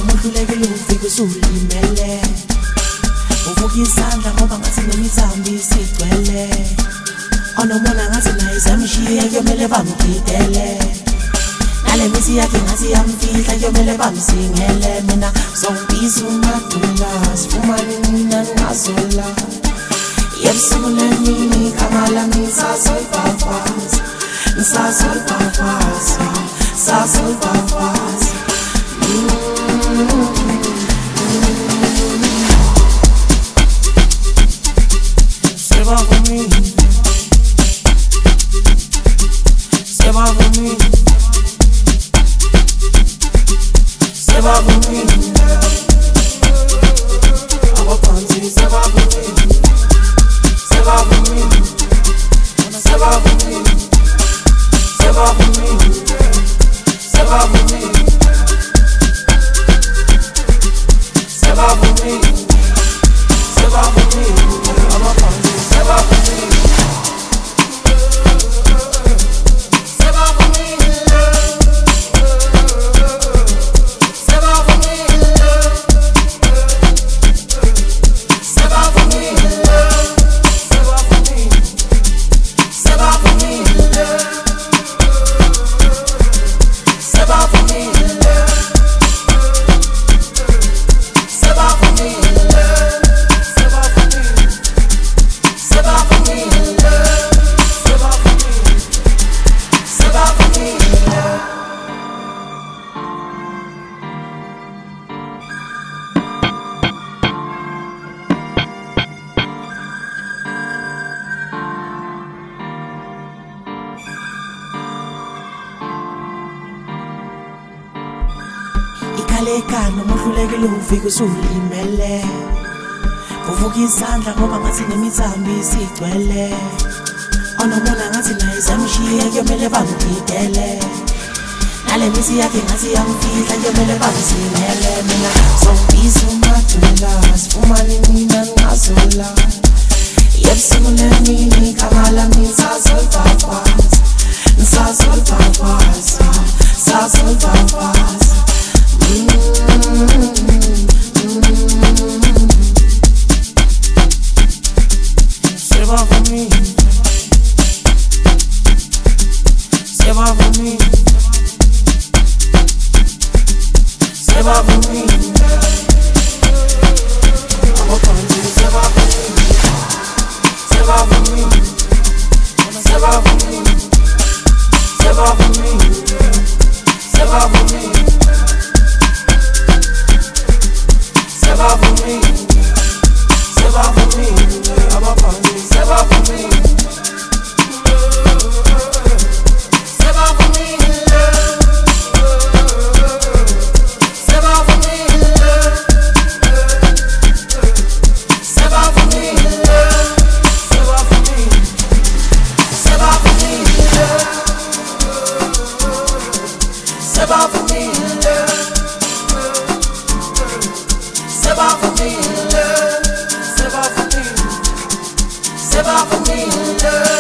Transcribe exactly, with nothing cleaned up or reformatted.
noma uhlulekile ufike usulimele uvuka isandla ngoba ngathi nemithambo isigcwele onomona ngathi naye zamshiya kuyomele bamgidele nale misi yakhe ngathi yamfihla kuyomele bamsingele mina zongibisa umadula sifumane mina ngazola yebusuku lemini igama lami ngisazoyifafaza ngisazoyifafaza ngisazoyifafaza Seba for me, Seba for me, Seba for me. I'm a panty, Seba for me, Seba for me, Seba for me, Seba for me, Seba for me, Seba for me, Seba for me. I'm a panty, Seba for me. Seba for me. Seba for me. Seba for me. Seba for me. Seba for me. Seba for me. Seba for me. Ikaleka noma uhlulekile ufike usulimele uvuka isandla ngoba ngathi nemithambo isigcwele onomona ngathi naye zamshiya kuyomele bamgidele nale misi yakhe ngathi yamfihla kuyomele bamsingele mina zongibisa umadula sifumane mina ngazola yebusuku lemini igama lami ngisazoyifafaza ngisazoyifafaza ngisazoyifafaza Seba for me, Seba for me, Seba for me. I'm a panty, Seba for me, Seba for me, Seba for me, Seba for me, Seba for me. Seba for me, Seba for me, I'm a panty, Seba for me, Seba for me, Seba for me, Seba for me, Seba for me, Seba for me, Seba for me. Seba for me, love. Seba for me, Seba for me, love.